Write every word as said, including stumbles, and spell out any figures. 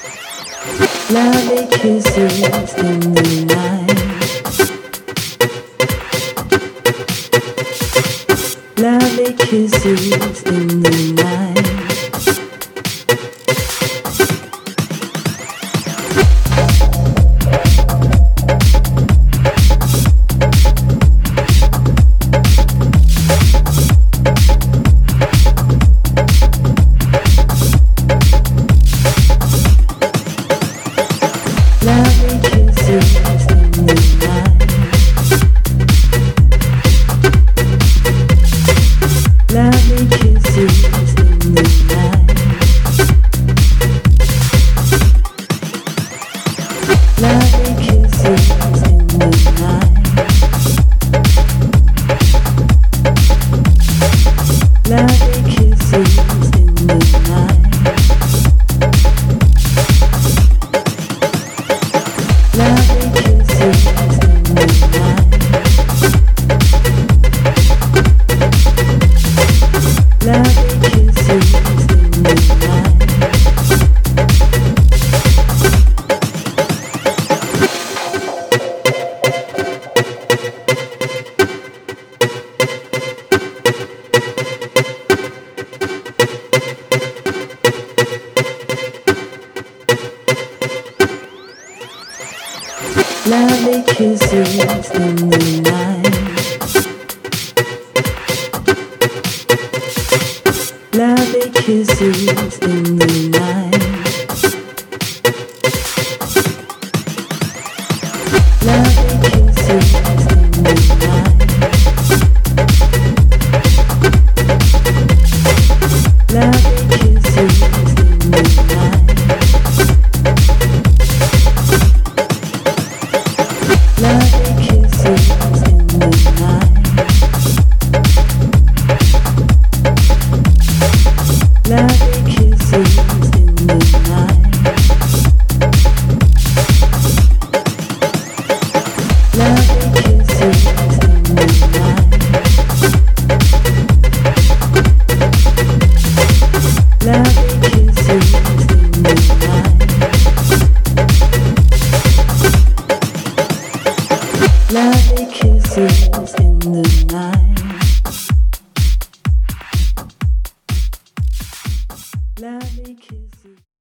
Lovely kisses in the night. Lovely kisses in the night. Lovely kisses in the night. Lovely kisses in the night. Lovely kisses in the night. Lovely kisses in the night. Lovely kisses in the night. Lovely kisses in the night. Lovely kisses in the night. Lovely kisses in the night. Lovely kisses in the night. Lovely kisses.